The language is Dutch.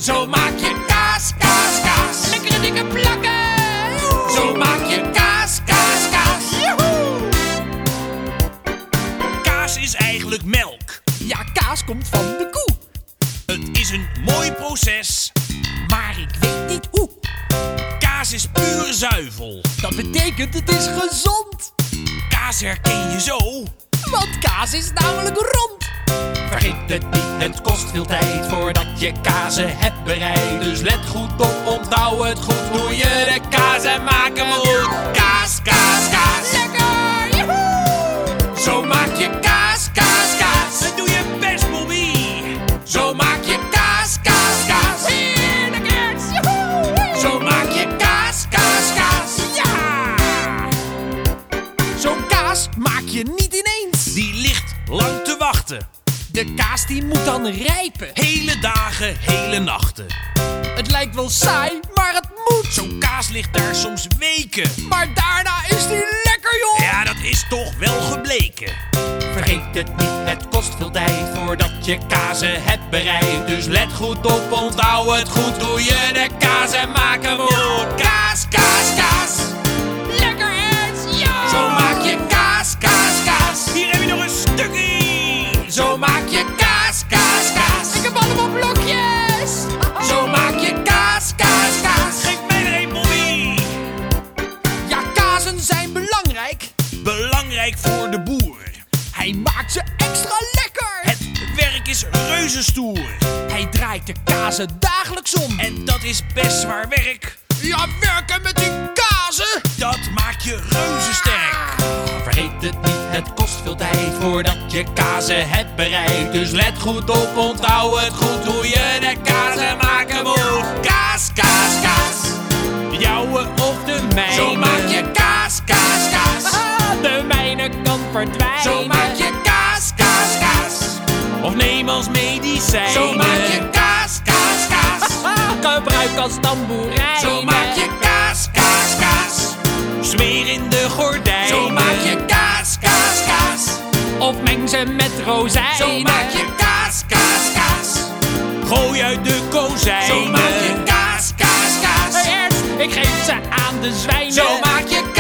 Zo maak je kaas, kaas, kaas. Lekkere dikke plakken. Zo maak je kaas, kaas, kaas. Joehoe. Kaas is eigenlijk melk. Ja, kaas komt van de koe. Het is een mooi proces. Maar ik weet niet hoe. Kaas is pure zuivel. Dat betekent het is gezond. Kaas herken je zo. Want kaas is namelijk rond. Vergeet het niet, het kost veel tijd voordat je kazen hebt bereid. Dus let goed op, onthoud het goed hoe je de kazen maken moet. Kaas, kaas, kaas. Lekker! Joehoe! Zo maak je kaas, kaas, kaas. Dat doe je best, Bobby. Zo maak je kaas, kaas, kaas. Heerlijk, Ernst! Joehoe! Zo maak je kaas, kaas, kaas. Ja! Zo'n kaas maak je niet ineens. Die ligt lang te wachten. De kaas die moet dan rijpen. Hele dagen, hele nachten. Het lijkt wel saai, maar het moet. Zo'n kaas ligt daar soms weken. Maar daarna is die lekker, joh! Ja, dat is toch wel gebleken. Vergeet het niet, het kost veel tijd voordat je kazen hebt bereid. Dus let goed op, onthoud het goed hoe je de kazen maken moet. Kaas, kaas, kaas. Lekker, Ernst! Ja! Zo maak je kaas, kaas, kaas. Hier heb je nog een stukje. Zo maak je kaas, kaas, kaas. Ik heb allemaal blokjes! Zo maak je kaas, kaas, kaas. Geef mij er een, Bobby. Ja, kazen zijn belangrijk. Belangrijk voor de boer. Hij maakt ze extra lekker. Het werk is reuzenstoer. Hij draait de kazen dagelijks om. En dat is best zwaar werk. Ja, werken met die kazen. Dat maakt je reuzensterk. Vergeet het niet, het kost veel tijd voordat je kazen hebt bereid. Dus let goed op, onthoud het goed hoe je de kazen maken moet. Kaas, kaas, kaas. Jouwe of de mijne. Zo maak je kaas, kaas, kaas. De mijne kan verdwijnen. Zo maak je kaas, kaas, kaas. Of neem als medicijn. Zo maak je kaas, kaas, kaas. Gebruik als tamboerijn. Zo maak je kaas, kaas, kaas. Smeer in de gordijn. Zo maak je kaas, kaas, kaas. Of meng ze met rozijnen. Zo maak je kaas, kaas, kaas. Gooi uit de kozijnen. Zo maak je kaas, kaas, kaas. Hey Ernst, ik geef ze aan de zwijnen. Zo maak je kaas.